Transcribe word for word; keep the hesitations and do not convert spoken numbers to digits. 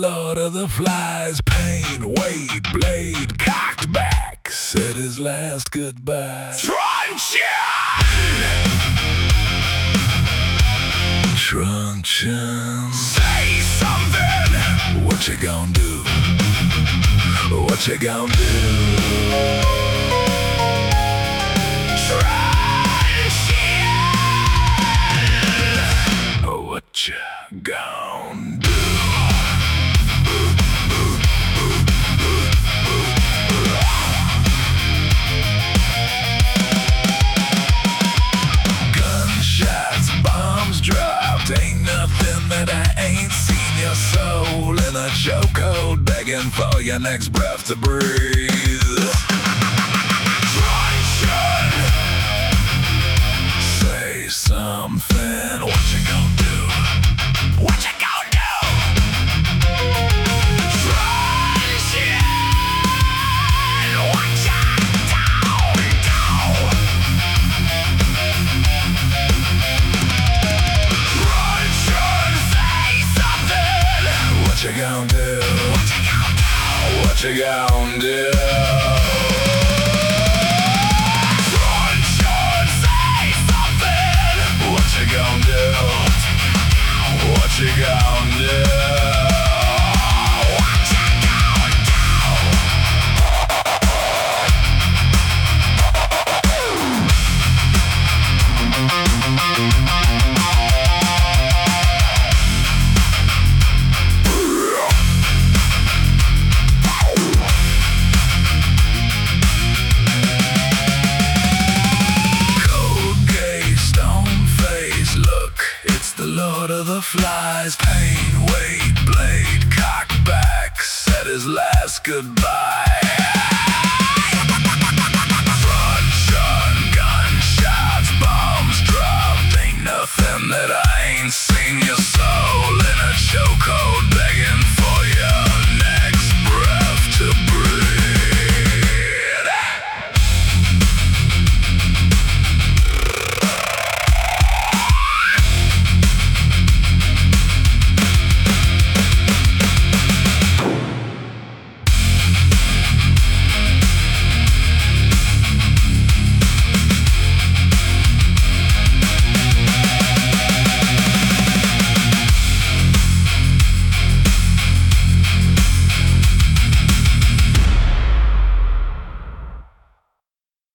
Lord of the Flies. Pain, weight, blade, cocked back, said his last goodbye. Truncheon! Truncheon, say something! What you gonna do? What you gonna do? What you gon' do? Gunshots, bombs dropped, ain't nothing that I ain't seen. Your soul in a chokehold, begging for your next breath to breathe. Truncheon, say something. What you gon' do? What you gonna do? Truncheon, what you gonna do? Truncheon, say something. What you gonna do? What you gonna do? Truncheon, say something. What you gonna do? What you gonna do? Cold gaze, stone face, look, it's the Lord of the Flies. Pain, weight, blade, cocked back, said his last goodbye.